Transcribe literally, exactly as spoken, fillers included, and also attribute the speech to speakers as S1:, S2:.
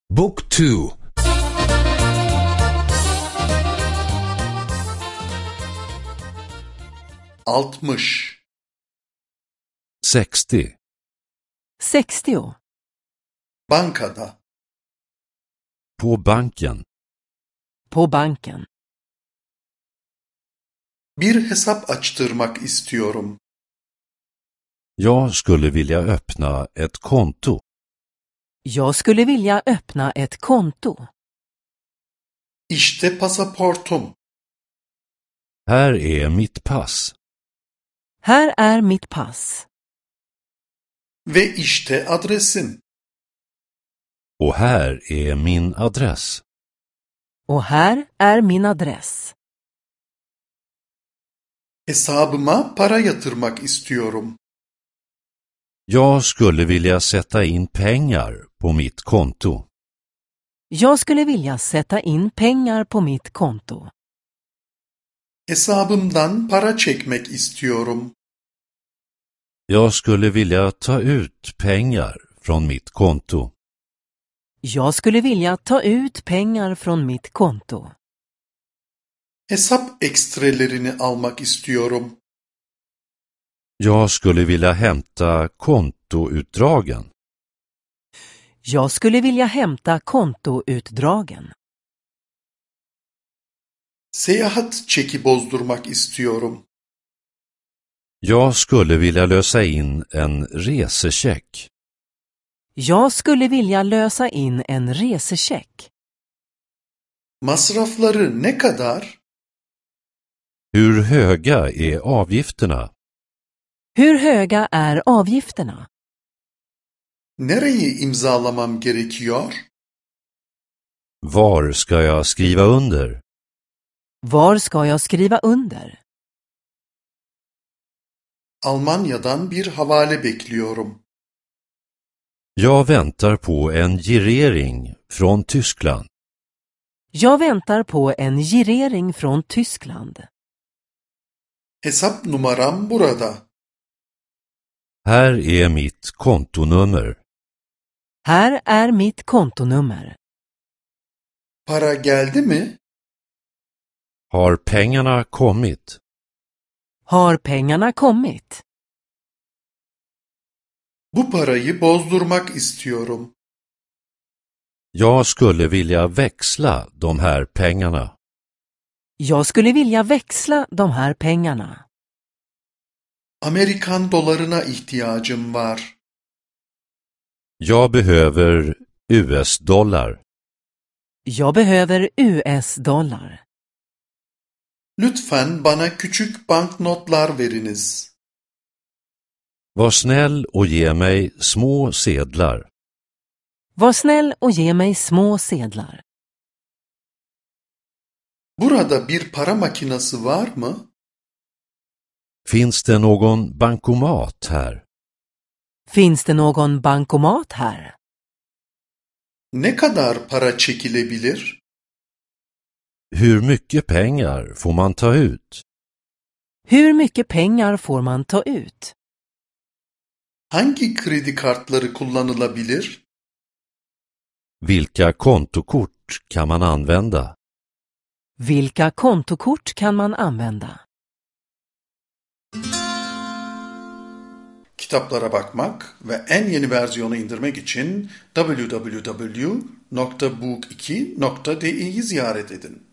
S1: Book two.
S2: altmış
S3: sextio.
S4: sextio.
S2: bankada
S3: På banken.
S4: På banken.
S2: bir hesap açtırmak istiyorum.
S3: Jag skulle vilja öppna ett konto.
S4: Jag skulle vilja öppna ett konto.
S2: İşte pasaportum.
S3: Här är mitt pass.
S4: Här är mitt pass.
S2: Ve işte adresim.
S3: Och här är min adress.
S4: Och här är min adress.
S2: Hesabıma para yatırmak istiyorum.
S3: Jag skulle vilja sätta in pengar på mitt konto.
S4: Jag skulle vilja sätta in pengar på mitt konto.
S2: Hesabımdan para çekmek istiyorum.
S3: Jag skulle vilja ta ut pengar från mitt konto.
S4: Jag skulle vilja ta ut pengar från mitt konto.
S2: Hesap ekstrelerini almak istiyorum.
S3: Jag skulle vilja hämta kontoutdragen.
S4: Jag skulle vilja hämta kontoutdragen.
S2: Seyahat çeki bozdurmak istiyorum.
S3: Jag skulle vilja lösa in en resecheck.
S4: Jag skulle vilja lösa in en resecheck.
S2: Masrafları ne kadar?
S3: Hur höga är avgifterna?
S4: Hur höga är avgifterna?
S2: Nereyi imzalamam gerekiyor?
S3: Var ska jag skriva under?
S4: Var ska jag skriva under?
S2: Almanya'dan bir havale bekliyorum.
S3: Jag väntar på en girering från Tyskland.
S4: Jag väntar på en girering från Tyskland.
S2: Hesap numaram burada.
S3: Här är mitt kontonummer.
S4: Här är mitt kontonummer.
S2: Para geldi mi?
S3: Har pengarna kommit?
S4: Har pengarna kommit?
S2: Bu parayı bozdurmak istiyorum.
S3: Jag skulle vilja växla de här pengarna.
S4: Jag skulle vilja växla de här pengarna.
S2: Amerikan dolarına ihtiyacım var.
S3: Jag behöver U S-dollar.
S4: Jag behöver U S-dollar.
S2: Lütfen bana küçük banknotlar veriniz.
S3: Var snäll och ge mig små sedlar.
S4: Var snäll och ge mig små sedlar.
S2: Burada bir para makinesi var mı?
S3: Finns det någon bankomat här?
S4: Finns det någon bankomat här?
S2: Ne kadar para çekilebilir?
S3: Hur mycket pengar får man ta ut?
S4: Hur mycket pengar får man ta ut?
S2: Hangi kredi kartları kullanılabilir?
S3: Vilka kontokort kan man använda?
S4: Vilka kontokort kan man använda?
S2: Kitaplara bakmak ve en yeni versiyonu indirmek için double-u double-u double-u nokta book iki nokta de'yi ziyaret edin.